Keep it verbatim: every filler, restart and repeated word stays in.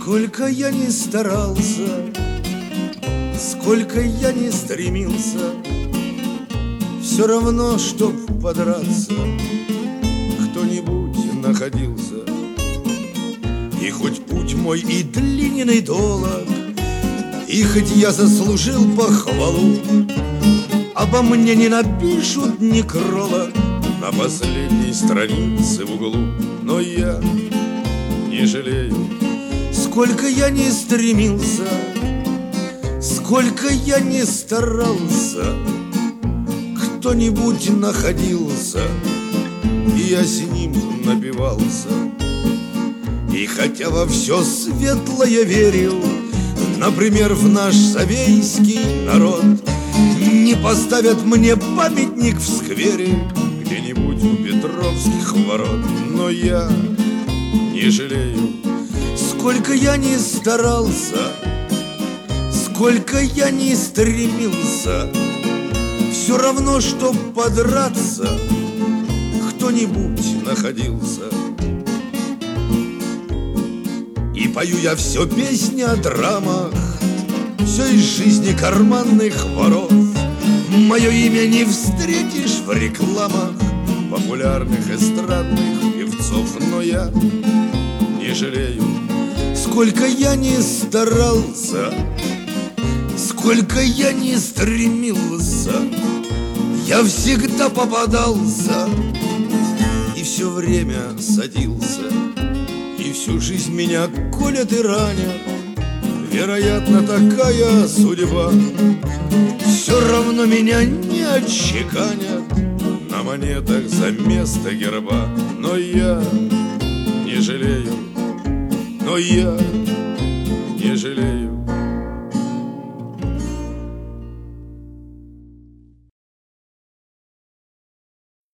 Сколько я ни старался, сколько я ни стремился, все равно, чтоб подраться, кто-нибудь находился. И хоть путь мой и длинен, и долог, и хоть я заслужил похвалу, обо мне не напишут некролог на последней странице в углу. Но я не жалею, сколько я не стремился, сколько я не старался, кто-нибудь находился, и я с ним напивался. И хотя во все светлое верил, например, в наш совейский народ, не поставят мне памятник в сквере где-нибудь у Петровских ворот. Но я не жалею, сколько я не старался, сколько я не стремился, все равно, чтоб подраться, кто-нибудь находился. И пою я все песни о драмах, все из жизни карманных воров. Мое имя не встретишь в рекламах популярных эстрадных певцов. Но я не жалею, сколько я не старался, сколько я не стремился, я всегда попадался и все время садился. И всю жизнь меня колят и ранят, вероятно, такая судьба. Все равно меня не отчеканят на монетах за место герба. Но я не жалею, но я не жалею.